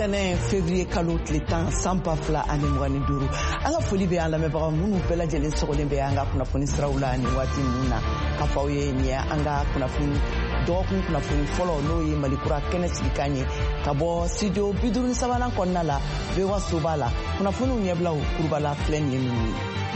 ntɛnɛn février kalo tile 10 san 2025 an ka foli bɛ an lamɛnbaga minnu bɛɛ lajɛlen sɔgɔlen bɛ an ka kunnafoni siraw la nin waati ninnu na k'a fɔ aw ye nin ye an ka kunnafoni dɔgɔkun kunnafoni fɔlɔ n'o ye malikura kɛnɛ sigikan ye ka bɔ studio 53 kɔnɔna la VOA soba la kunnafoniw ɲɛbilaw kurubala filɛ nin ye ninnu ye.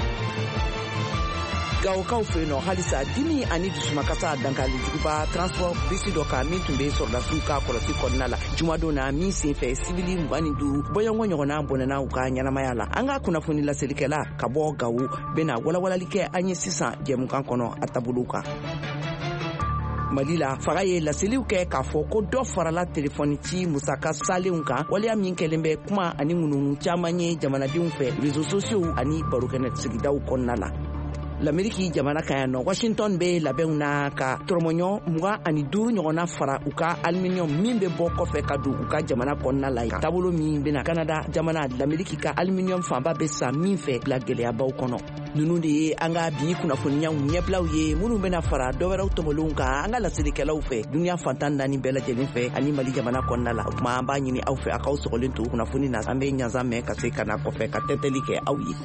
Gawokaw fɛ yen nɔ halisa dimi ani dusumakasa dankali juguba transport bisi dɔ kan min tun bɛ sɔrɔdasiw ka kɔlɔsi kɔnɔna la jumadon na min senfɛ sibili 25 bɔɲɔgɔn ɲɔgɔnna bɔnɛna u ka ɲɛnamaya la an ka kunnafoni laselikɛla ka bɔ Gawo bɛna walawalali kɛ an ye sisan jɛmukan kɔnɔ a taabolow kan. Mali la faga ye laseliw kɛ k'a fɔ ko dɔ farala telefɔni ci musaka salenw kan waleya min kɛlen bɛ kuma ani ŋununu caman ye jamanadenw fɛ réseaux sociaux ani barokɛnɛ sigidaw kɔnɔna la. L'Amérique jamana kan yan nɔ Washington bɛ labɛnw na ka tɔrɔmɔɲɔ 25 ɲɔgɔnna fara u ka aluminium min bɛ bɔ kɔfɛ ka don u ka jamana kɔnɔna la taabolo min bɛna Canada jamana l'Amérique ka aluminium fanba bɛ san min fɛ bila gɛlɛyabaw kɔnɔ. Ninnu de ye an ka bi kunnafoniyaw ɲɛbilaw ye minnu bɛna fara dɔwɛrɛw tɔmɔlenw kan an ka laselikɛlaw fɛ duniya fantan naani bɛɛ lajɛlen fɛ ani Mali jamana kɔnɔna la. O tuma an b'a ɲini aw fɛ a k'aw sɔgɔlen to kunnafoni na an bɛ ɲanzan mɛn ka se ka na kɔfɛ ka tɛntɛli kɛ aw ye.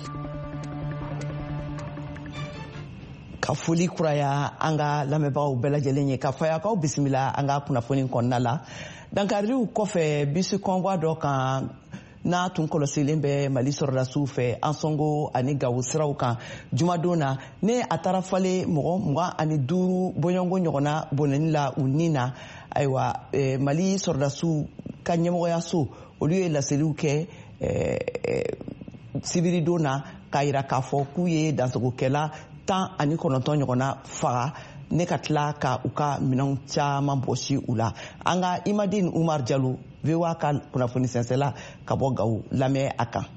Ka foli kuraya an ka lamɛnbagaw bɛɛ lajɛlen ye ka fɔ a k'aw bisimila an ka kunnafoni kɔnɔna la. Dankariw kɔfɛ bisi kɔngɔ dɔ kan n'a tun kɔlɔsilen bɛ Mali sɔrɔdasiw fɛ Ansongo ani Gawo siraw kan jumadon na ne a taara falen mɔgɔ 25 bɔɲɔgɔnko ɲɔgɔnna bɔnɛni la u ni na. Ayiwa Mali sɔrɔdasiw ka ɲɛmɔgɔyaso olu ye laseliw kɛ sibiridon na k'a yira k'a fɔ k'u ye dansagokɛla 19 ɲɔgɔnna faga ne ka tila ka u ka minɛnw caman bɔsi u la. An ka Imadine Umar Jalo VOA ka kunnafoni sɛnsɛla ka bɔ Gawo lamɛn a kan.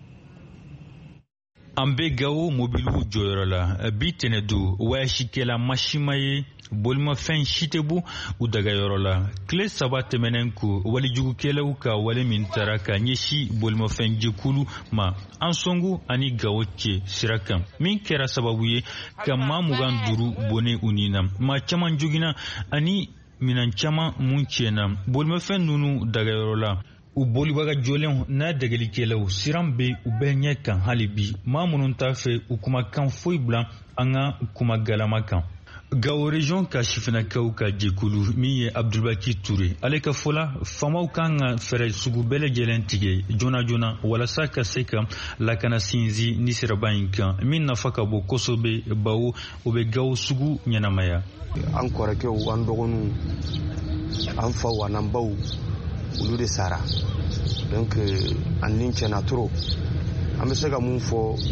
An bɛ Gawo mobiliw jɔyɔrɔ la bi tɛnɛdu wayasikɛla masima ye bolimafɛn si tɛ bɔ u dagayɔrɔ la. Tile 3 tɛmɛnen ko walijugukɛlaw ka wale min taara ka ɲɛsi bolimafɛn jɛkulu ma Ansongo ani Gawo cɛ sira kan min kɛra sababu ye ka maa 25 bɔnɛ u ni na. Maa caman joginna ani minan caman mun tiɲɛna bolimafɛn ninnu dagayɔrɔ la. U bolibaga jɔlenw n'a dɛgɛlikɛlaw siran bɛ u bɛɛ ɲɛ kan hali bi maa minnu t'a fɛ u kumakan foyi bila an ka kuma galama kan. Gawo region ka sifinakaw ka jɛkulu min ye Abdulbaki Ture ale ka fɔ la faamaw kan ka fɛɛrɛ sugu bɛɛ lajɛlen tigɛ joona joona walasa ka se ka lakana sinsin ni siraba in kan min nafa ka bon kosɛbɛ bawo o bɛ Gawo sugu ɲɛnamaya. An kɔrɔkɛw an dɔgɔninw an faw an baw olu de sara donc an ni tiɲɛna trop an bɛ se ka mun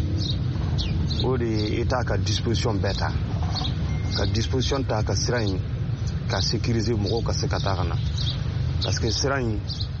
fɔ o de ye État ka disposition bɛɛ ta ka disposition ta ka sira in ka sécuriser mɔgɔw ka se ka taa ka na parce que sira in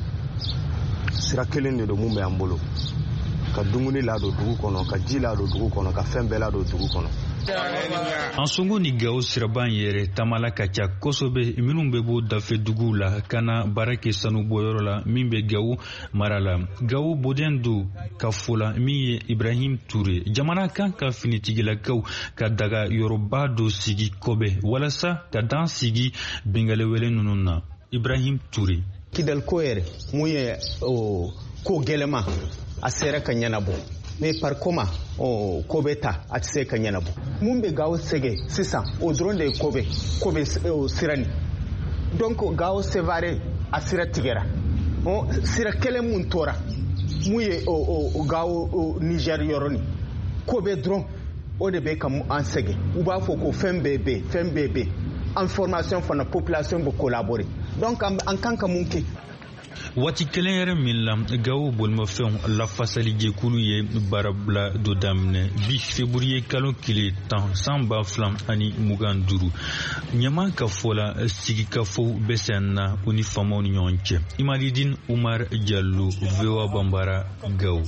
sira kelen de don mun bɛ an bolo ka dumuni ladon dugu kɔnɔ ka ji ladon dugu kɔnɔ ka fɛn bɛɛ ladon dugu kɔnɔ. Ansongo ni Gawo siraban yɛrɛ tamala ka ca kosɛbɛ minnu bɛ bɔ dafe duguw la ka na baara kɛ sanu bɔyɔrɔ la min bɛ Gawo mara la. Gawo boden do ka fɔ la min ye Ibrahim Ture jamana kan ka finitigilakaw ka daga yɔrɔba dɔ sigi kɔbɛ walasa ka dan sigi bengalewele ninnu na. Ibrahim Ture kidal ko yɛrɛ mun ye ko gɛlɛma a sera ka ɲɛnabɔ mais par comment ko bɛ ta a tɛ se ka ɲɛnabɔ mun bɛ Gawo sɛgɛ sisan o dɔrɔn de ye ko bɛ sirani donc Gawo Sevare a sira tigɛra sira kelen mun tora mun ye Gawo Niger yɔrɔni ko bɛ dɔrɔn o de bɛ ka an sɛgɛ u b'a fɔ ko fɛn bɛɛ bɛ information fana population bɛ collaborer donc an kan ka mun kɛ. Waati kelen yɛrɛ min la Gawo bolimafɛnw lafasali jɛkulu ye baarabila dɔ daminɛ bi février kalo tile 10 san 2025 ɲama ka fɔ la sigikafow bɛ sen na u ni faamaw ni ɲɔgɔn cɛ. Imadine Umar Jallo VOA Bambara Gawo.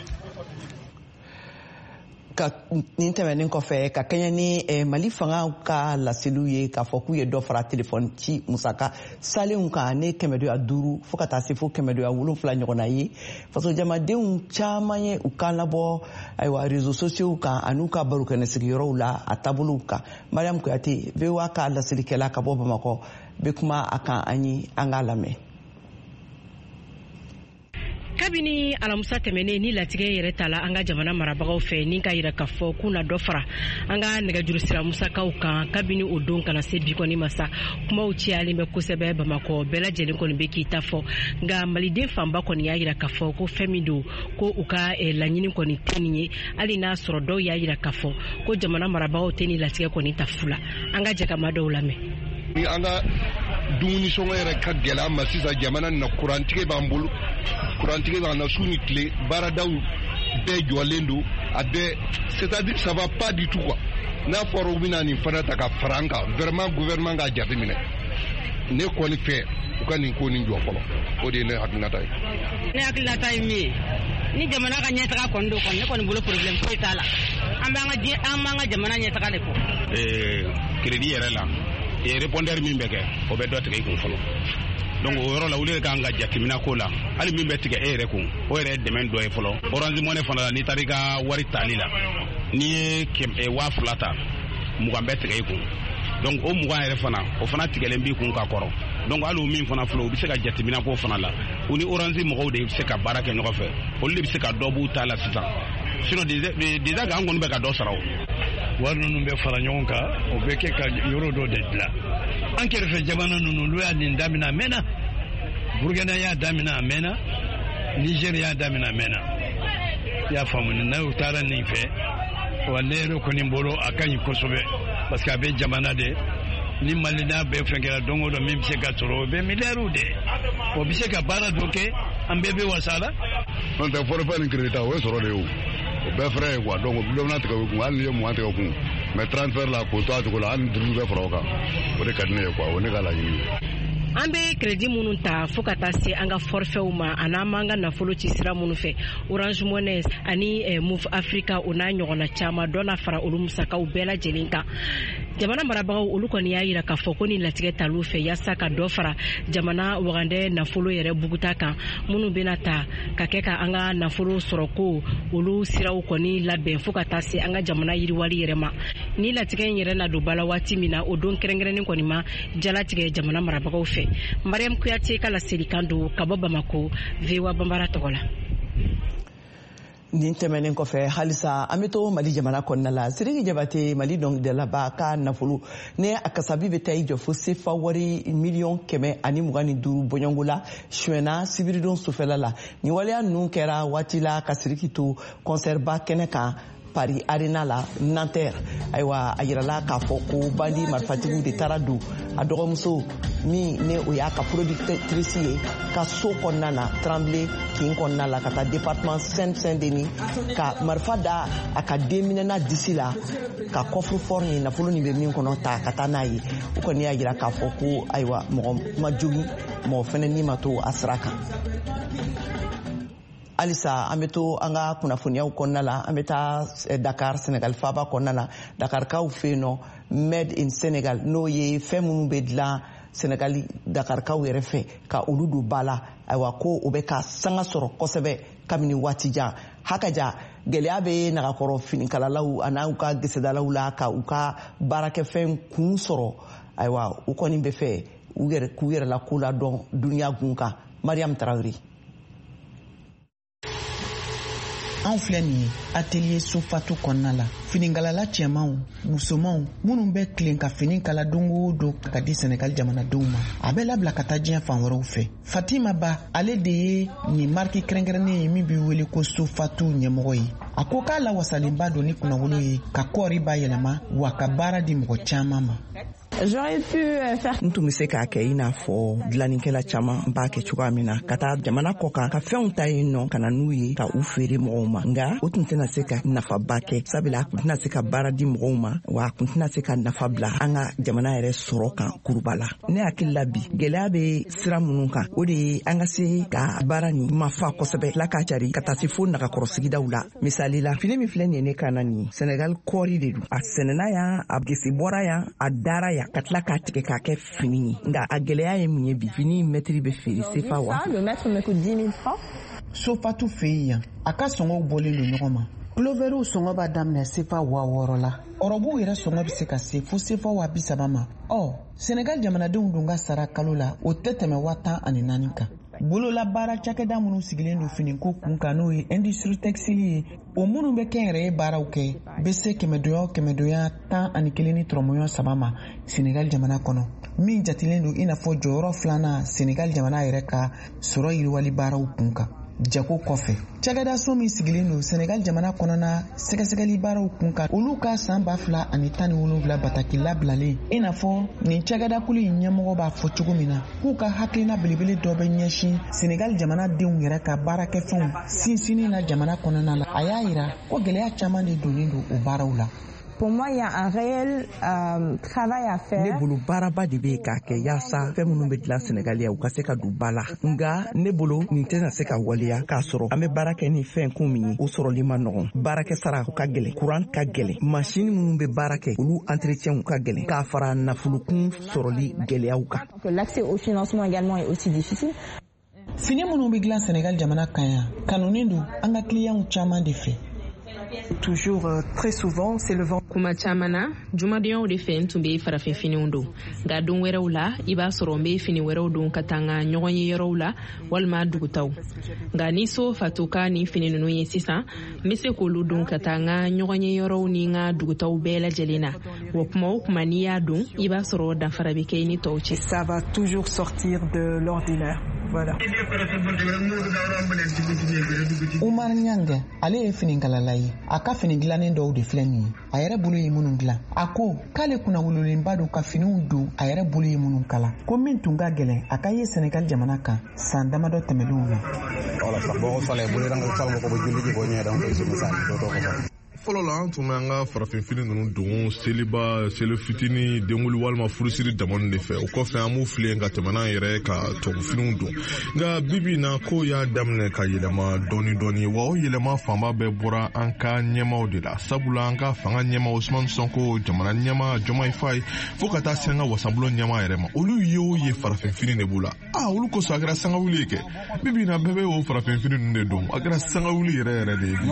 Ka nin tɛmɛnen kɔfɛ ka kɛɲɛ ni Mali fanga ka laseliw ye k'a fɔ k'u ye dɔ fara telefɔni ci musaka salenw kan ne 505 fo ka taa se fo 507 ɲɔgɔnna ye fasojamadenw caman ye u kan labɔ ayiwa réseaux sociaux kan an'u ka barokɛnɛ sigiyɔrɔw la a taabolow kan. Mariam Kuyate VOA ka laselikɛla ka bɔ Bamakɔ bɛ kuma a kan an ye an k'a lamɛn. kabini alamusa tɛmɛnen ni latigɛ yɛrɛ tala an ka jamana marabagaw fɛ ni ka yira ka fɔ k'u na dɔ fara an ka nɛgɛjuru sira musakaw kan kabini o don kana se bi kɔni masa kumaw ciyalen bɛ kosɛbɛ Bamakɔ bɛɛ lajɛlen kɔni bɛ k'i ta fɔ nka maliden fanba kɔni y'a yira ka fɔ ko fɛn min don ko u ka laɲini kɔni tɛ nin ye hali n'a sɔrɔ dɔw y'a yira ka fɔ ko jamana marabagaw tɛ ni latigɛ kɔni ta fu la an ka jɛkama dɔw lamɛn. Ni an ka dumuni sɔngɔ yɛrɛ ka gɛlɛ an ma sisan jamana na kurantigɛ b'an bolo kurantigɛ b'an na su ni tile baaradaw bɛɛ jɔlen don a bɛɛ c'est-à-dire ça va pas du tout quoi n'a fɔra u bɛna nin fana ta ka fara an kan vraiment gouvernement k'a jateminɛ ne kɔni fɛ u ka nin ko nin jɔ fɔlɔ o de ye ne hakilinata ye. Ne hakilinata ye min ye ni jamana ka ɲɛtaga kɔni don kɔni ne kɔni bolo problème foyi t'a la an b'an ka jamana ɲɛtaga de fɔ. Crédit yɛrɛ la répondeur min bɛ kɛ o bɛ dɔ tigɛ i kun fɔlɔ donc o yɔrɔ la olu de kan ka jateminɛ ko la hali min bɛ tigɛ e yɛrɛ kun o yɛrɛ dɛmɛ dɔ ye fɔlɔ Orange Money fana la n'i taara i ka wari tali la n'i ye 2000 ta 20 bɛ tigɛ i kun donc o 20 yɛrɛ fana o fana tigɛlen b'i kun ka kɔrɔ donc hali o min fana filɛ o bɛ se ka jateminɛ ko fana la u ni Orange mɔgɔw de bɛ se ka baara kɛ ɲɔgɔn fɛ olu de bɛ se ka dɔ b'u ta la sisan sinon déjà an kɔni bɛ ka dɔ sara o. Wari ninnu bɛ fara ɲɔgɔn kan o bɛ kɛ ka yɔrɔ dɔ de dilan an kɛrɛfɛ jamana ninnu olu y'a nin daminɛ a mɛnna Burkina y'a daminɛ a mɛnna Niger y'a daminɛ a mɛnna i y'a faamu n'aw taara nin fɛ wa ne yɛrɛ kɔni bolo a ka ɲi kosɛbɛ parce que a bɛ jamana de ni malida bɛɛ fɛn kɛra don o don min bɛ se ka sɔrɔ o bɛ miliyariw de o bɛ se ka baara dɔ kɛ an bɛɛ bɛ wasa la. n'o tɛ forfait ni crédit o ye sɔrɔ de ye o bɛɛ fɛrɛ ye quoi donc gouvernement tigɛ o kun hali n'i ye 20 tigɛ o kun mais transfert la k'o to a cogo la hali ni 5 bɛ fara o kan o de ka di ne ye quoi o ne ka laɲini ye. An bɛ crédit minnu ta fo ka taa se an ka forfaitw ma ani an b'an ka nafolo ci sira minnu fɛ Orange Money ani Move Africa o n'a ɲɔgɔnna caman dɔ na fara olu musakaw bɛɛ lajɛlen kan jamana marabagaw olu kɔni y'a yira k'a fɔ ko ni latigɛ tal'u fɛ yaasa ka dɔ fara jamana wagandɛ nafolo yɛrɛ buguta kan minnu bɛna ta ka kɛ ka an ka nafolo sɔrɔ ko olu siraw kɔni labɛn fo ka taa se an ka jamana yiriwali yɛrɛ ma ni latigɛ in yɛrɛ na don bala waati min na o don kɛrɛnkɛrɛnnen kɔni ma jalatigɛ jamana marabagaw fɛ Mariam Kuyate ka laselikan don ka bɔ Bamako VOA Bambara tɔgɔ la. Nin tɛmɛnen kɔfɛ halisa an bɛ to Mali jamana kɔnɔna la Sidiki Jabate Mali dɔnkilidalaba ka nafolo ne a kasabi bɛ taa i jɔ fo sefa wari $125,000 bɔɲɔngo la suɲɛna sibiridon sufɛla la nin waleya ninnu kɛra waati la ka Sidiki to concert ba kɛnɛ kan Paris Arena la Nanterre aywa a yirala k'a fɔ ko bandi marifatigiw de taara don a dɔgɔmuso min ne o y'a ka productrice ye ka so kɔnɔna na Tremblay kin kɔnɔna la ka taa département Saint-Denis ka marifa da a ka denminɛna disi la ka coffre-fort ni nafolo ni bɛ min kɔnɔ ta ka taa n'a ye o kɔni y'a yira k'a fɔ ko aywa mɔgɔ ma jogi mɔgɔ fɛnɛ ni ma to a sira kan. Alisa an bɛ to an ka kunnafoniyaw kɔnɔna la an bɛ taa Dakar Senegal faaba kɔnɔna la Dakarkaw fɛ yen nɔ Made in Senegal n'o ye fɛn minnu bɛ dilan Senegal Dakarkaw yɛrɛ fɛ ka olu don ba la ayiwa ko o bɛ ka sanga sɔrɔ kosɛbɛ kabini waati jan hakaja gɛlɛya bɛ nagakɔrɔ finikalalaw an'u ka gesedalaw la ka u ka baarakɛfɛn kun sɔrɔ ayiwa u kɔni bɛ fɛ k'u yɛrɛ la ko la dɔn duniya gun kan Mariam Tarawele. An filɛ nin ye atelier Sofatu kɔnɔna la finikalala cɛmanw musomanw minnu bɛ tilen ka fini kala don o don ka di Senegal jamanadenw ma a bɛ labila ka taa diɲɛ fan wɛrɛw fɛ Fatima Ba ale de ye nin marque kɛrɛnkɛrɛnnen ye min bɛ wele ko Sofatu ɲɛmɔgɔ ye a ko k'a lawasalenba don ni kunnawolo ye ka kɔɔri ba yɛlɛma wa ka baara di mɔgɔ caman ma. N tun bɛ se k'a kɛ i n'a fɔ dilannikɛla caman b'a kɛ cogoya min na ka taa jamana kɔ kan ka fɛnw ta yen nɔ ka na n'u ye ka u feere mɔgɔw ma nka o tun tɛna se ka nafaba kɛ sabula a tun tɛna se ka baara di mɔgɔw ma wa a tun tɛna se ka nafa bila an ka jamana yɛrɛ sɔrɔ kan kuruba la ne hakili la bi gɛlɛya bɛ sira minnu kan o de ye an ka se ka baara nin mafa kosɛbɛ la k'a cari ka taa se fo nagakɔrɔ sigidaw la misali la fini min filɛ nin ye ne kan na nin Senegal kɔɔri de don a sɛnɛna yan a gese bɔra yan a dara yan ka tila k'a tigɛ k'a kɛ fini ye nka a gɛlɛya ye mun ye bi fini mɛtiri bɛ feere sefa wa. Le mètre me coûte 10 000 francs. Sofatu fɛ yen yan a ka sɔngɔw bɔlen don ɲɔgɔn ma Cloveriw sɔngɔ b'a daminɛ sefa 6000 la ɔrɔbuw yɛrɛ sɔngɔ bɛ se ka se fo sefa 30,000 ma Senegal jamanadenw dun ka sara kalo la o tɛ tɛmɛ 14,000 kan bolola baara cakɛda minnu sigilen do finiko kun kan n'o ye industrie textile ye o minnu bɛ kɛnyɛrɛye baaraw kɛ bɛ se kɛmɛdonya 11 ni tɔrɔmɔɲɔ 3 ma Senegal jamana kɔnɔ min jatilen do i n'a fɔ jɔyɔrɔ 2nan Senegal jamana yɛrɛ ka sɔrɔ yiriwali baaraw kun kan. Jago kɔfɛ cakɛda so min sigilen do Senegal jamana kɔnɔna sɛgɛsɛgɛli baaraw kun kan olu ka san 2017 bataki labilalen i n'a fɔ nin cakɛda kulu in ɲɛmɔgɔ b'a fɔ cogo min na k'u ka hakilina belebele dɔ bɛ ɲɛsin Senegal jamana denw yɛrɛ ka baarakɛfɛnw sinsinni na jamana kɔnɔna la a y'a yira ko gɛlɛya caman de donnen do o baaraw la. Pour moi, il y a un réel travail à faire. Ne bolo baaraba de bɛ k'a kɛ yaasa fɛn minnu bɛ dilan Senegaliya u ka se ka don ba la nga ne bolo nin tɛna se ka waleya k'a sɔrɔ an bɛ baara kɛ ni fɛn kun min ye o sɔrɔli ma nɔgɔn baarakɛ sara ka gɛlɛn courant ka gɛlɛn machine minnu bɛ baara kɛ olu entretien ka gɛlɛn k'a fara nafolokun sɔrɔli gɛlɛyaw kan. L'accès au financement également est aussi difficile. Fini minnu bɛ dilan Senegal jamana kan yan kanunen do an ka clients caman de fɛ. Toujours très souvent c'est le vent. Kuma camana jumadenyaw de fɛ tun bɛ farafin finiw don nka don wɛrɛw la i b'a sɔrɔ n bɛ fini wɛrɛw don ka taa n ka ɲɔgɔn ye yɔrɔw la walima dugutaw nka ni so fatu ka ni fini ninnu ye sisan n bɛ se k'olu don ka taa n ka ɲɔgɔn ye yɔrɔw ni n ka dugutaw bɛɛ lajɛlen na wa kuma o kuma n'i y'a don i b'a sɔrɔ danfara bɛ kɛ i ni tɔw cɛ. Ça va toujours sortir de l'ordinaire. Voilà. Umar Nyange ale ye finikalala ye a ka fini dilannen dɔw de filɛ nin ye a yɛrɛ bolo ye minnu dilan a ko k'ale kunna wololenba don ka finiw don a yɛrɛ bolo ye minnu kala ko min tun ka gɛlɛn a ka ye Senegal jamana kan san damadɔ tɛmɛlenw na. fɔlɔ la an tun bɛ an ka farafinfini ninnu don seliba seli fitini denwuli walima furusiri damani de fɛ o kɔfɛ an b'u filen ka tɛmɛ n'an yɛrɛ ka tɔgɔfiniw don nka bibi na ko y'a daminɛ ka yɛlɛma dɔɔni dɔɔni wa o yɛlɛma fanba bɛɛ bɔra an ka ɲɛmaw de la sabula an ka fanga ɲɛma Ousmane Sonko jamana ɲɛma Diomaye Faye fo ka taa se an ka wasabulon ɲɛma yɛrɛ ma olu ye o ye farafinfini de b'u la olu kosɔn a kɛra sangawuli ye kɛ bibi na bɛɛ bɛ o farafinfini ninnu de don a kɛra sangawuli yɛrɛ yɛrɛ de ye.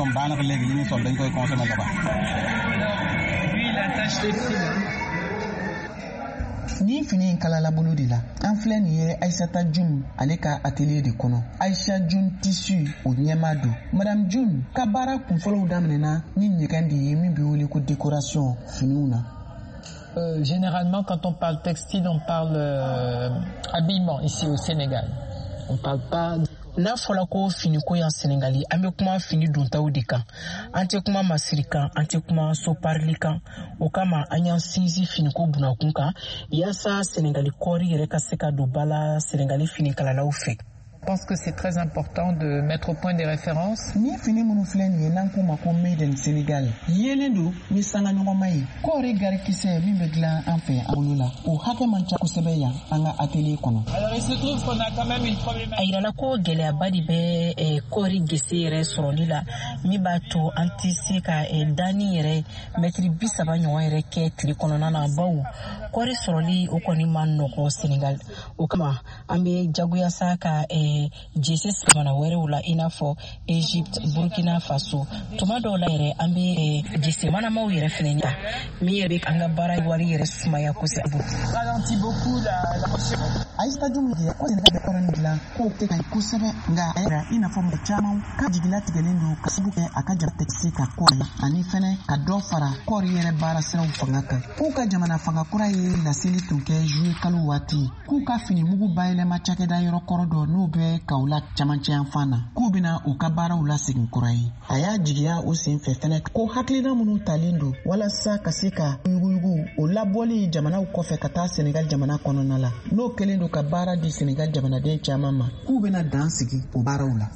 Ni fini in kalala bolo de la an filɛ nin ye Aïssata Djoum ale ka atelier de kɔnɔ Aïcha Djoum tissu o ɲɛma don Madame Djoum ka baara kunfɔlɔw daminɛna ni ɲɛgɛn de ye min bɛ wele ko décoration finiw na. Généralement quand on parle textile on parle habillement ici au Sénégal. On parle pas n'a fɔla ko finiko yan Senegali an bɛ kuma fini dontaw de kan an tɛ kuma masiri kan an tɛ kuma soparili kan o kama an y'an sinsin finiko bunakun kan yaasa Senegali kɔɔri yɛrɛ ka se ka don ba la Senegali finikalalaw fɛ. Je pense que c'est très important de mettre au point des références. Ni fini minnu filɛ nin ye n'an k'u ma ko made in Senegal yelen don ni sanga ɲɔgɔnma ye kɔɔri garikisɛ min bɛ dilan an fɛ an bolo la o hakɛ man ca kosɛbɛ yan an ka atelier kɔnɔ. Alors il se trouve qu'on a quand même une problématique. A yirala ko gɛlɛyaba de bɛ kɔɔri gese yɛrɛ sɔrɔli la min b'a to an tɛ se ka dani yɛrɛ mɛtiri 30 ɲɔgɔn yɛrɛ kɛ tile kɔnɔna na bawo kɔɔri sɔrɔli o kɔni ma nɔgɔ Senegal o kama an bɛ jagoya sa ka jese jamana wɛrɛw la i n'a fɔ Egypte, Burkina Faso tuma dɔw la yɛrɛ an bɛ jese manamaw yɛrɛ fɛnɛ ta min yɛrɛ bɛ an ka baara wari yɛrɛ sumaya kosɛbɛ. Ralentit beaucoup la recherche. Aïssata Djoum de ko Senegal bɛ kɔrɔ dilan ko tɛ ka kosɛbɛ nka a yɛrɛ i n'a fɔ mɔgɔ caman ka jigila tigɛlen don ka sabu kɛ a ka jama tɛkisi ka kɔɔri ani fɛnɛ ka dɔ fara kɔɔri yɛrɛ baara siraw fanga kan k'u ka jamana fanga kura ye laseli tun kɛ juillet kalo waati k'u ka fini mugu bayɛlɛma cakɛda yɔrɔ kɔrɔ dɔ n'o bɛ kaw la camancɛ yan fan na k'u bɛna u ka baaraw lasegin kura ye a y'a jigiya o sen fɛ fɛnɛ ko hakilina minnu talen don walasa ka se ka yuguyugu o labɔli jamanaw kɔfɛ ka taa Senegal jamana kɔnɔna la n'o kɛlen don ka baara di Senegal jamanaden caman ma k'u bɛna dan sigi o baaraw la.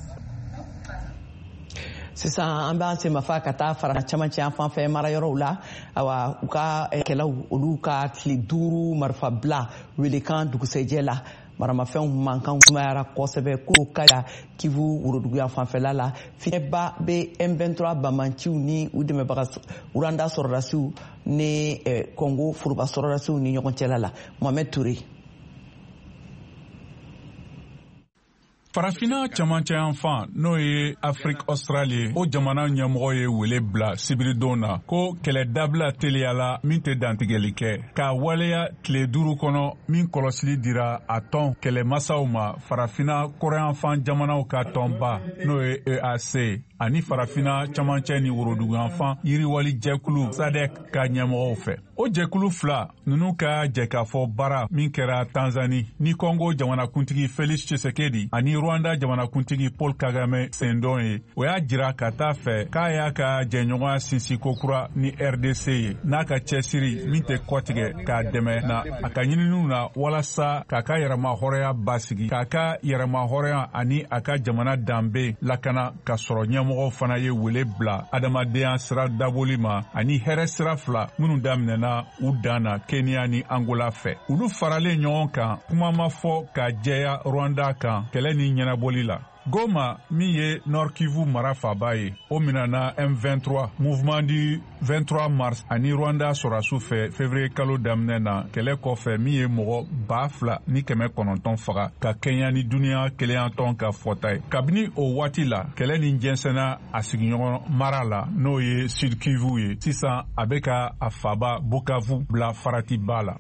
Sisan an b'an semafa ka taa fara camancɛ yan fan fɛ mara yɔrɔw la awa u ka kɛlɛw olu ka tile 5 marifa bila welekan dugusɛjɛ la maramafɛnw mankan sumayara kosɛbɛ ko kaya Kivu woroduguya fanfɛla la fiɲɛba bɛ M23 bamanciw ni u dɛmɛbaga Uranda sɔrɔdasiw ni Congo foroba sɔrɔdasiw ni ɲɔgɔn cɛla la Mohamed Touré. Farafina camancɛ yan fan n'o ye Afrique Australie o jamana ɲɛmɔgɔ ye wele bila sibiridon na ko kɛlɛ dabila teliyala min tɛ dantigɛli kɛ k'a waleya tile 5 kɔnɔ min kɔlɔsili dira a tɔn kɛlɛmasaw ma farafina kɔrɔyanfan jamanaw ka tɔnba n'o ye EAC ani farafina camancɛ ni woroduguyanfan yiriwali jɛkulu SADC ka ɲɛmɔgɔw fɛ. O jɛkulu 2 ninnu ka jɛkafɔ baara min kɛra Tanzanie ni Congo jamanakuntigi Félix Tshisekedi ani Rwanda jamanakuntigi Paul Kagame sendon ye o y'a jira ka taa fɛ k'a y'a ka jɛɲɔgɔnya sinsin kokura ni RDC ye n'a ka cɛsiri min tɛ kɔtigɛ k'a dɛmɛ na a ka ɲininiw na walasa k'a ka yɛrɛma hɔrɔnya basigi k'a ka yɛrɛma hɔrɔnya ani a ka jamana danbe lakana ka sɔrɔ ɲɛmɔgɔw fana ye wele bila adamadenya sira daboli ma ani hɛrɛ sira 2 minnu daminɛna u dan na Kenya ni Angola fɛ. Olu faralen ɲɔgɔn kan kuma ma fɔ ka jɛya Rwanda kan kɛlɛ ni ɲɛnabɔli la. Goma min ye Nord Kivu mara faba ye o minana M23 mouvement du 23 mars ani Rwanda sɔrɔsiw fɛ février kalo daminɛ na kɛlɛ kɔfɛ min ye mɔgɔ 2,000 ni 900 faga ka Kenya ni duniya keleyantɔn ka fɔta ye. Kabini o waati la kɛlɛ ni jɛnsɛnna a sigiɲɔgɔn mara la n'o ye Sud Kivu ye sisan a bɛ ka a faba Bukavu bila faratiba la.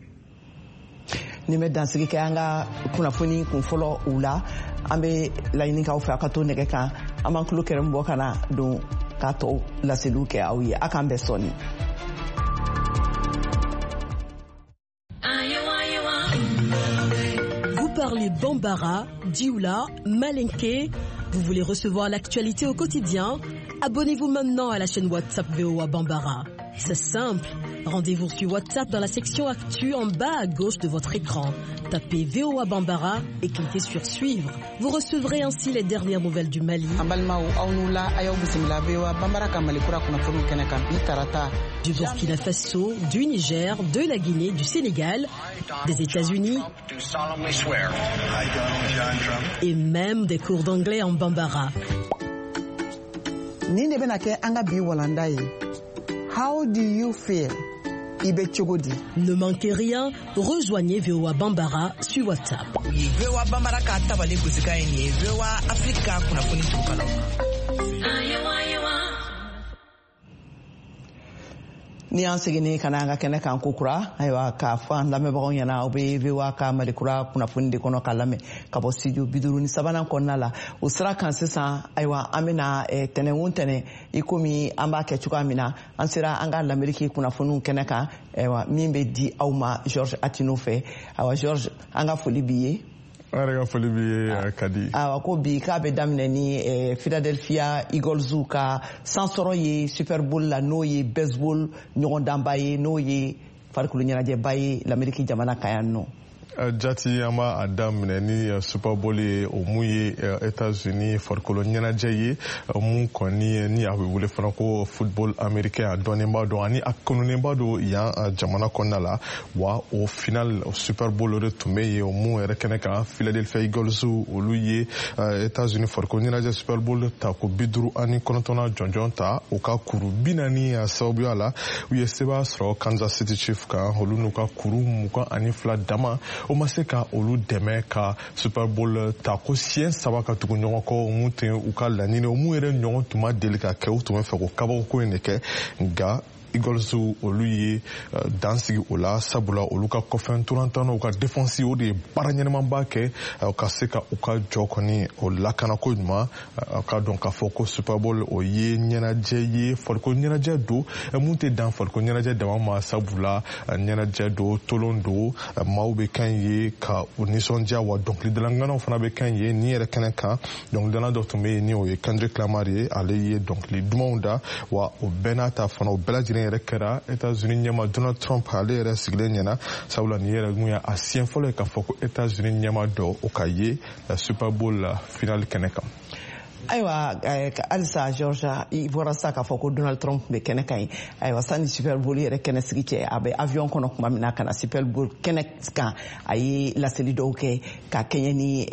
Ni bɛ dansigi kɛ an ka kunnafoni kunfɔlɔ u la an bɛ laɲini k'aw fɛ a ka to nɛgɛ kan an b'an tulo kɛrɛn bɔ ka na don k'a tɔw laseliw kɛ aw ye a k'an bɛɛ sɔnni. Vous parlez Bambara, Dioula, Malinké. Vous voulez recevoir l'actualité au quotidien? Abonnez-vous maintenant à la chaîne WhatsApp VOA Bambara. C'est simple. Rendez-vous sur WhatsApp dans la section Actu en bas à gauche de votre écran. Tapez VOA Bambara et cliquez sur Suivre. Vous recevrez ainsi les dernières nouvelles du Mali, du Burkina Faso, du Niger, de la Guinée, du Sénégal, des États-Unis et même des cours d'anglais en Bambara. How do you feel? Ne manquez rien, rejoignez VOA Bambara sur WhatsApp. VOA Bambara ka tabale kuzika yenye VOA Afrika kuna kuni tukalo. Ni an segini kana an ka kɛnɛ kan kokura ayiwa k'a fɔ an lamɛnbagaw ɲɛna u bɛ VOA ka malikura kunnafoni de kɔnɔ ka lamɛn ka bɔ studio 53 kɔnɔna la o sira kan sisan ayiwa an bɛna tɛnɛn o tɛnɛn i komi an b'a kɛ cogoya min na an sera an ka lamɛriki kunnafoniw kɛnɛ kan ayiwa min bɛ di aw ma Georges Atino fɛ ayiwa Georges an ka foli b'i ye. Arega foli bi Kadi. Ko bi k'a bɛ daminɛ ni Philadelphia Eagles ka sansɔrɔ ye Super Bowl la n'o ye baseball ɲɔgɔndanba ye n'o ye farikolo ɲɛnajɛba ye l'Amérique jamana kan yan nɔ. Jati an b'a daminɛ ni Super Bowl ye o mun ye États-Unis farikolo ɲɛnajɛ ye mun kɔni ni a bɛ wele fana ko football américain a dɔnnenba don ani a kanunenba don yan jamana kɔnɔna la wa o final Super Bowl de tun bɛ yen o mun yɛrɛ kɛnɛ kan Philadelphia Eagles olu ye États-Unis farikolo ɲɛnajɛ Super Bowl ta ko 59 jɔnjɔn ta o ka kuru 40 sababuya la u ye sɛbɛn sɔrɔ Kansas City Chiefs kan olu n'u ka kuru 22 dama o ma se ka olu dɛmɛ ka Super Bowl ta ko siɲɛ 3 ka tugu ɲɔgɔn kɔ mun tɛ u ka laɲini o mun yɛrɛ ɲɔgɔn tun ma deli ka kɛ u tun bɛ fɛ ko kabako in de kɛ nka Eagles olu ye dansigi o la sabula olu ka kɔfɛ turantanw ka défense o de baara ɲɛnɛmanba kɛ ka se ka u ka jɔ kɔni o lakana ko ɲuman ka dɔn k'a fɔ ko Super Bowl o ye ɲɛnajɛ ye farikolo ɲɛnajɛ don mun tɛ dan farikolo ɲɛnajɛ dama ma sabula ɲɛnajɛ don tolon don maaw bɛ kan ye ka u nisɔndiya wa dɔnkilidalanganaw fana bɛ kan ye ni yɛrɛ kɛnɛ kan dɔnkilidala dɔ tun bɛ yen ni o ye Kendrick Lamar ye ale ye dɔnkili dumanw da wa o bɛɛ n'a ta fana o bɛɛ lajɛlen yɛrɛ kɛra États-Unis ɲɛma Donald Trump ale yɛrɛ sigilen ɲɛna sabula ni yɛrɛ mun ye a siɲɛ fɔlɔ ye k'a fɔ ko États-Unis ɲɛma dɔ o ka ye Super Bowl la finale kɛnɛ kan. Ayiwa halisa George i bɔra sa k'a fɔ ko Donald Trump bɛ kɛnɛ kan ye ayiwa sani Super Bowl yɛrɛ kɛnɛ sigi cɛ a bɛ avion kɔnɔ tuma min na ka na Super Bowl kɛnɛ kan a ye laseli dɔw kɛ ka kɛɲɛ ni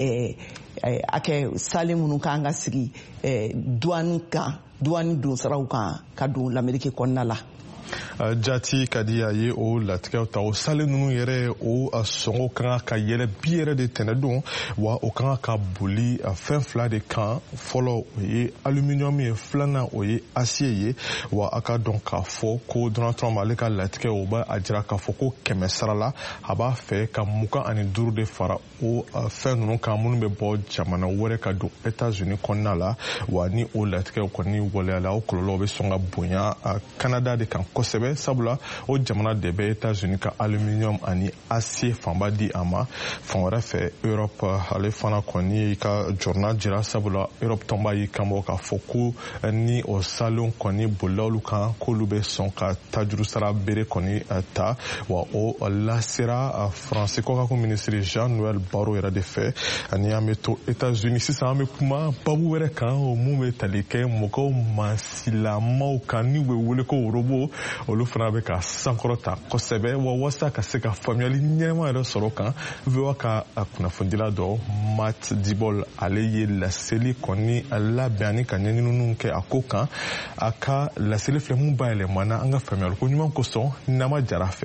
a kɛ sale minnu kan ka sigi douane don siraw kan ka don l'Amérique kɔnɔna la. jati ka di a ye o latigɛw ta o sale ninnu yɛrɛ o sɔngɔ kan ka yɛlɛ bi yɛrɛ de tɛnɛdon wa o kan ka boli fɛn fila de kan fɔlɔ o ye aluminium ye filanan o ye acier ye wa a ka dɔn k'a fɔ ko Donald Trump ale ka latigɛ o b'a jira k'a fɔ ko 100 sara la a b'a fɛ ka 25 de fara o fɛn ninnu kan minnu bɛ bɔ jamana wɛrɛ ka don États-Unis kɔnɔna la wa ni o latigɛw kɔni waleyala o kɔlɔlɔ bɛ sɔn ka bonya Canada de kan kosɛbɛ sabula o jamana de bɛ États-Unis ka aluminium ani acier fanba di a ma fan wɛrɛ fɛ Europe ale fana kɔni ka jɔrɔna jira sabula Europe tɔnba y'i kanbɔ k'a fɔ ko ni o salon kɔni bolila olu kan k'olu bɛ sɔn ka tajuru sara bere kɔni ta wa o lasera Faransi kɔkako minisiri Jean-Noël Barrot yɛrɛ de fɛ ani an bɛ to États-Unis sisan an bɛ kuma babu wɛrɛ kan o mun bɛ tali kɛ mɔgɔw masilamaw kan ni u bɛ wele ko robo olu fana bɛ ka sankɔrɔta kosɛbɛ wa walasa ka se ka faamuyali ɲɛnama yɛrɛ sɔrɔ kan VOA ka kunnafonidila dɔ Matt Dibol ale ye laseli kɔni labɛn ani ka ɲɛɲininiw kɛ a ko kan a ka laseli filɛ mun bayɛlɛmana an ka faamuyali ko ɲuman kosɔn Nama Jara fɛ.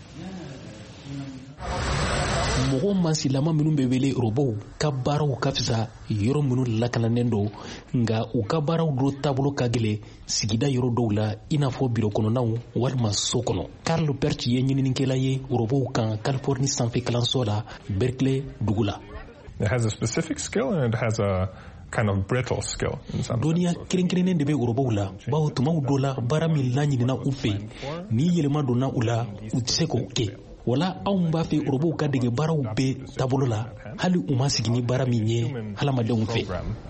mɔgɔ masilama minnu bɛ wele robow ka baaraw ka fisa yɔrɔ minnu lakananen don nka u ka baaraw do taabolo ka gɛlɛn sigida yɔrɔ dɔw la i n'a fɔ biro kɔnɔnaw walima so kɔnɔ. Carl Perch ye ɲininikɛla ye robow kan Californie sanfɛ kalanso la Berkeley dugu la. It has a specific skill and it has a kind of brittle skill. Dɔnniya kɛrɛnkɛrɛnnen de bɛ robow la bawo tumaw dɔ la baara min laɲinina u fɛ ni yɛlɛma donna u la u tɛ se k'o kɛ. Wala anw b'a fɛ robow ka dege baaraw bɛɛ taabolo la hali u ma sigi ni baara min ye hadamadenw fɛ.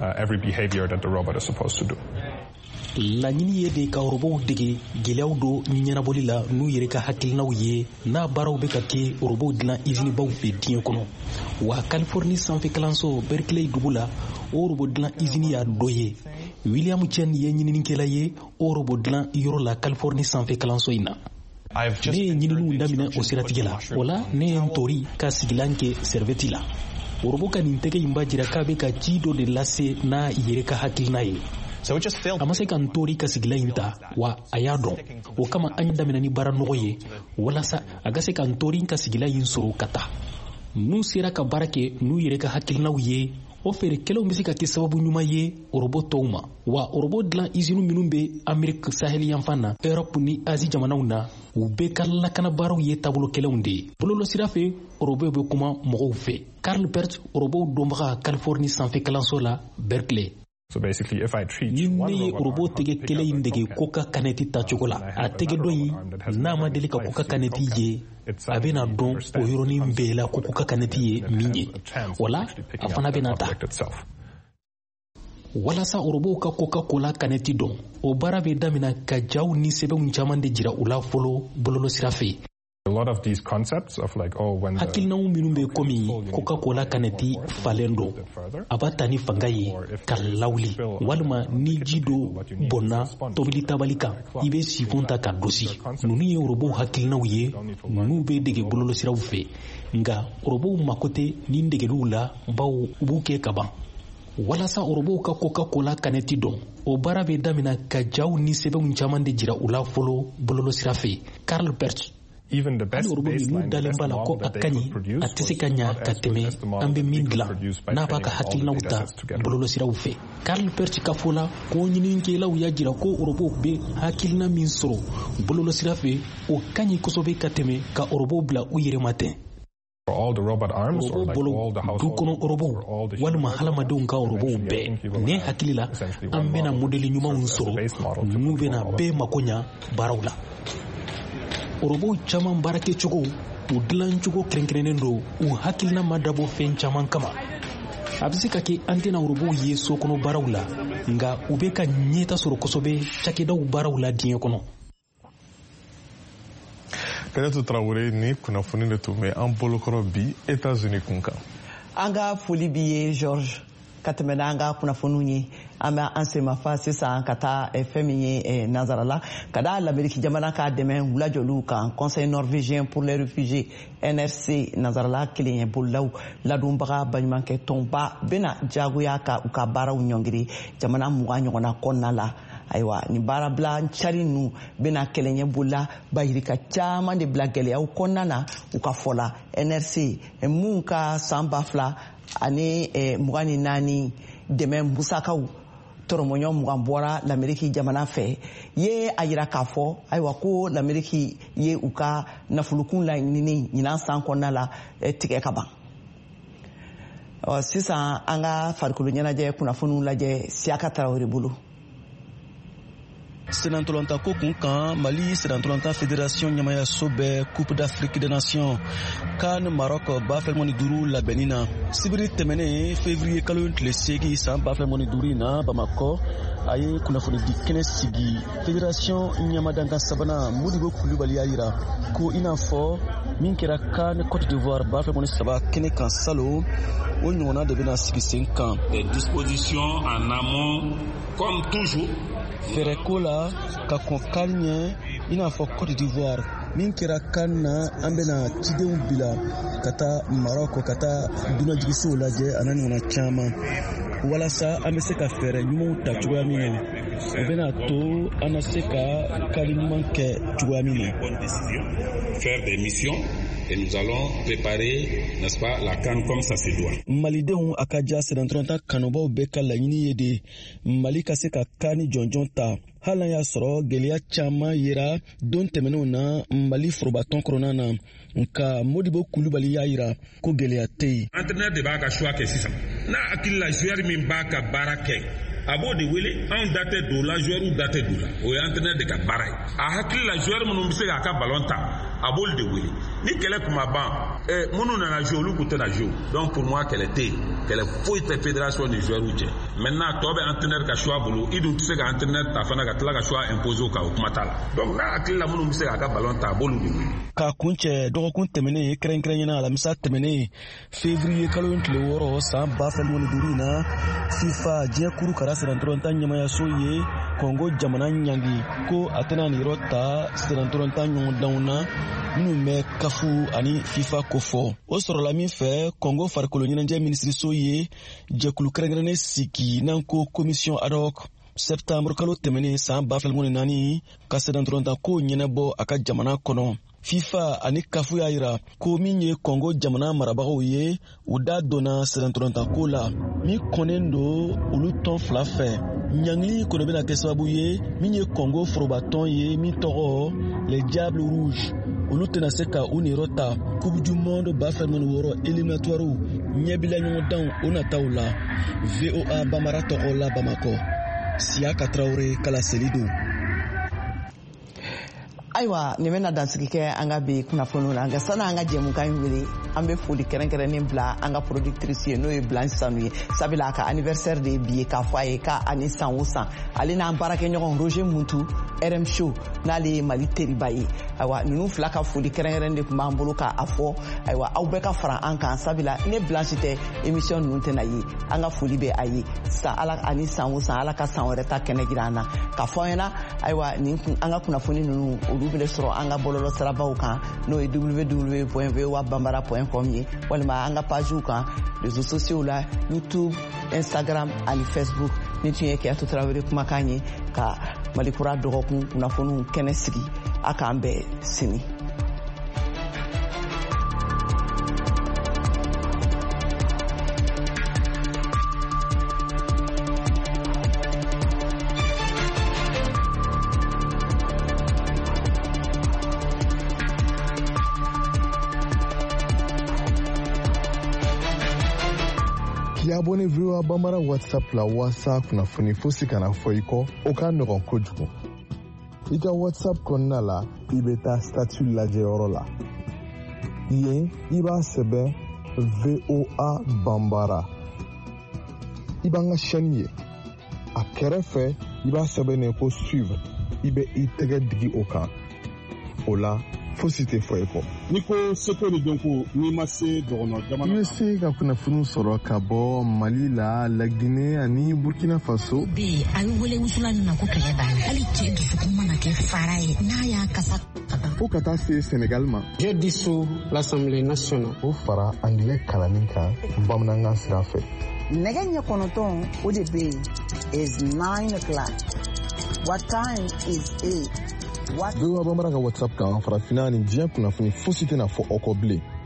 Laɲini ye de ka robow dege gɛlɛyaw do ɲɛnabɔli la n'u yɛrɛ ka hakilinaw ye n'a baaraw bɛ ka kɛ robow dilan usine baw fɛ diɲɛ kɔnɔ wa Californie sanfɛ kalanso Berkeley dugu la o robot dilan usine y'a dɔ ye. William Chen ye ɲininikɛla ye o robot dilan yɔrɔ la Californie sanfɛ kalanso in na. Ne ye ɲininiw daminɛ o siratigɛ la wala ne ye n tori ka sigilan kɛ serveti la. Robo ka nin tɛgɛ in b'a jira k'a bɛ ka ci dɔ de lase n'a yɛrɛ ka hakilina ye. A ma se ka n tori ka sigilan in ta wa a y'a dɔn o kama an daminɛ ni baara nɔgɔ ye walasa a ka se ka n tori ka sigilan in sɔrɔ ka taa. N'u sera ka baara kɛ n'u yɛrɛ ka hakilinaw ye o feerekɛlaw bɛ se ka kɛ sababu ɲuman ye robo tɔw ma wa robo dilan usine minnu bɛ Amérique Sahel yanfan na Europe ni Asie jamanaw na u bɛɛ ka lakana baaraw ye taabolo kɛlɛnw de ye. Bɔlɔlɔsira fɛ robo bɛ kuma mɔgɔw fɛ. Carl Perch robo dɔnbaga Californie sanfɛ kalanso la Berkeley. Ni ne ye robo tɛgɛ kelen in dege koka kanɛti tacogo la a tɛgɛ dɔ in n'a ma deli ka koka kanɛti ye a bɛna dɔn o yɔrɔnin bɛɛ la ko koka kanɛti ye min ye wala a fana bɛna ta. Walasa robow ka Coca-Cola kanɛti dɔn o baara bɛ damina ka jaw ni sɛbɛnw caman de jira u la fɔlɔ bɔlɔlɔsira fɛ. Hakilinaw minnu bɛ komi Coca-Cola kanɛti falen don a b'a ta ni fanga ye ka lawuli walima ni ji do bɔnna tobili tabali kan i bɛ sifon ta ka gosi. Ninnu ye robow hakilinaw ye ninnu bɛ dege bɔlɔlɔsiraw fɛ nka robow mako tɛ nin degeliw la bawo u b'u kɛ ka ban. Walasa robow ka Coca-Cola kanɛti dɔn o baara bɛ damina ka jaw ni sɛbɛnw caman de jira u la fɔlɔ bɔlɔlɔsira fɛ. Carl Perch hali robo minnu dalen b'a la ko a ka ɲi a tɛ se ka ɲa ka tɛmɛ an bɛ min dilan n'a b'a ka hakilinaw ta bɔlɔlɔsiraw fɛ. Carl Perch ka fɔ la ko ɲininikɛlaw y'a jira ko robo bɛ hakilina min sɔrɔ bɔlɔlɔsira fɛ o ka ɲi kosɛbɛ ka tɛmɛ ka robo bila u yɛrɛ ma tɛ. Robo bolo du kɔnɔ robow walima hadamadenw ka robow bɛɛ ne hakili la an bɛna modeli ɲumanw sɔrɔ ninnu bɛna bɛɛ mako ɲa baaraw la. Robow caman baarakɛcogo u dilancogo kɛrɛnkɛrɛnnen don u hakilina ma dabɔ fɛn caman kama. A bɛ se ka kɛ an tɛna robow ye so kɔnɔ baaraw la nka u bɛ ka ɲɛta sɔrɔ kosɛbɛ cakɛdaw baaraw la diɲɛ kɔnɔ. Kɛlɛtu Tarawele ni kunnafoni de tun bɛ an bolokɔrɔ bi États-Unis kun kan. An ka foli b'i ye Georges ka tɛmɛ n'an ka kunnafoniw ye an bɛ an semafa sisan ka taa fɛn min ye nanzara la ka da l'Amérique jamana k'a dɛmɛ wulajɔliw kan Conseil norvégien pour les réfugiés NRC nanzarala kelen ye bolilaw ladonbaga baɲumankɛ tɔnba bɛna jagoya ka u ka baaraw ɲɔngiri jamana 20 ɲɔgɔnna kɔnɔna la ayiwa ni baarabila cari nu bena kɛlɛɲɛ bolila bayirika caaman de bila gwɛlɛyaw kɔnɔna na u ka fɔla NRC mun ka san 2000 ani 24 dɛmɛ musakaw tɔrɔmɔɲɔ 20 bɔra l'Amérique jamana fɛ ye a yira k'a fɔ ayiwa ko l'Amérique ye u ka nafolokun la ɲini ɲinan san kɔnɔna la tigɛ ka ban. Sisan an ka farikolo ɲɛnajɛ kunnafoniw lajɛ Siaka Tarawele bolo. Senantolanta ko kun kan Mali Senantolanta Fédération ɲamaya so bɛɛ Coupe d'Afrique des Nations CAN Maroc 2015 labɛnni na sibiri tɛmɛnen février kalo tile 8 san 2015 na Bamakɔ a ye kunnafoni di kɛnɛ sigi Fédération ɲamadankan sabanan Modibo Kulibali y'a yira ko i n'a fɔ min kɛra CAN Côte d'Ivoire 2013 kɛnɛ kan salo o ɲɔgɔnna de bɛna sigi sen kan. Des dispositions en amont comme toujours. Fɛrɛ ko la ka kɔn CAN ɲɛ i n'a fɔ Côte d'Ivoire min kɛra CAN na an bɛna cidenw bila ka taa Maroc ka taa dunanjigisow lajɛ ana ɲɔgɔnna caman walasa an bɛ se ka fɛɛrɛ ɲumanw ta cogoya min na o bɛna to an na se ka kali ɲuman kɛ cogoya min na. Faire des missions et nous allons préparer, n'est-ce pas, la CAN comme ça se doit. Malidenw a ka ja Senantolanta kanubaw bɛɛ ka laɲini ye de Mali ka se ka CAN jɔnjɔn ta hali an y'a sɔrɔ gɛlɛya caman yera don tɛmɛnenw na Mali forobatɔn kɔnɔna na nka Modibo Kulibali y'a yira ko gɛlɛya tɛ yen. Entraîneur de b'a ka choix kɛ sisan n'a hakili la joueur min b'a ka baara kɛ a b'o de wele anw da tɛ don la joueur da tɛ don la o ye entraîneur de ka baara ye a hakili la joueur minnu bɛ se k'a ka ballon ta a b'olu de wele ni kɛlɛ tun ma ban minnu nana jouer olu tun tɛna jouer donc pour moi kɛlɛ tɛ yen kɛlɛ foyi tɛ fédération ni joueur cɛ maintenant tɔ bɛ entraîneur ka choix bolo i dun tɛ se ka entraîneur ta fana ka tila ka choix imposer o kan o kuma t'a la donc n'a hakili la minnu bɛ se k'a ka ballon ta a b'olu de wele. K'a kuncɛ dɔgɔkun tɛmɛnen kɛrɛnkɛrɛnɲɛna alamisa tɛmɛnen février kalo tile 6 san 2015 na FIFA diɲɛ kuru kara Senantolanta ɲamayaso ye Congo jamana ɲangi ko a tɛna nin yɔrɔ ta Senantolanta ɲɔgɔndanw na minnu bɛ kafu ani FIFA ko fɔ o sɔrɔla min fɛ Congo farikolo ɲɛnajɛ minisiriso ye jɛkulu kɛrɛnkɛrɛnnen sigi n'an ko commission ad hoc septembre kalo tɛmɛnen san 2014 ka Senantolanta ko ɲɛnɛbɔ a ka jamana kɔnɔ. FIFA ani kafu y'a yira ko min ye Congo jamana marabagaw ye u da donna Senantolanta ko la min kɔnnen don olu tɔn 2 fɛ ɲangili kɔnɔ bɛna kɛ sababu ye min ye Congo forobatɔn ye min tɔgɔ les Diables Rouges olu tɛna se ka u niyɔrɔ ta Coupe du Monde 2016 éliminatoire ɲɛbila ɲɔgɔndanw o nataw la. VOA Bambara tɔgɔ la Bamakɔ. Siaka Traoré kala selido. Ayiwa nin bɛna dansigi kɛ an ka bi kunnafoniw na nka sani an ka jɛmukan in wele an bɛ foli kɛrɛnkɛrɛnnen bila an ka productrice ye n'o ye Blanche Sanu ye sabula a ka anniversaire de ye bi ye k'a fɔ a ye k'a ani san o san ale n'an baarakɛɲɔgɔn Roger Muntu RM Show n'ale ye Mali teriba ye ayiwa ninnu fila ka foli kɛrɛnkɛrɛnnen de tun b'an bolo k'a fɔ ayiwa aw bɛɛ ka fara an kan sabula ne Blanche tɛ émission ninnu tɛna ye an ka foli bɛ a ye san ala ani san o san ala ka san wɛrɛ ta kɛnɛ jira an na k'a fɔ an ɲɛna ayiwa nin an ka kunnafoni ninnu olu bɛ sɔrɔ an ka bɔlɔlɔ sirabaw kan n'o ye www.voabambara.com ye walima an ka pagew kan réseaux sociaux la YouTube, Instagram ani Facebook ni tun ye Kiyatu Tarawele kumakan ye ka Malikura dɔgɔkun kunnafoniw kɛnɛ sigi a k'an bɛɛ sini. Abonné VOA Bambara WhatsApp la wasa kunnafoni fosi kana fɔ i kɔ o ka nɔgɔn kojugu i ka WhatsApp kɔnɔna la i bɛ taa statut lajɛyɔrɔ la yen i b'a sɛbɛn VOA Bambara i b'an ka chaîne ye a kɛrɛfɛ i b'a sɛbɛnnen ko suivre i bɛ i tɛgɛ digi o kan o la fosi tɛ fɔ i kɔ. N'i ko seko ni dɔnko n'i ma se dɔgɔnɔ jamana. I bɛ se ka kunnafoni sɔrɔ ka bɔ Mali la, Laginɛ ani Burkina Faso. Bi a bɛ wele wusula min na ko kɛlɛ banna hali cɛ dusukun mana kɛ fara ye n'a y'a kasa ka ban. Fo ka taa se Sénégal ma. J'ai dissous l'Assemblée nationale. O fara angilɛ kalanni kan bamanankan sira fɛ. Nɛgɛ ɲɛ 9 o de bɛ yen is 9 o'clock. What time is it? Bewa bambara ka WhatsApp kan farafina ni diɲɛ kunnafoni fosi tɛna fɔ aw kɔ bilen.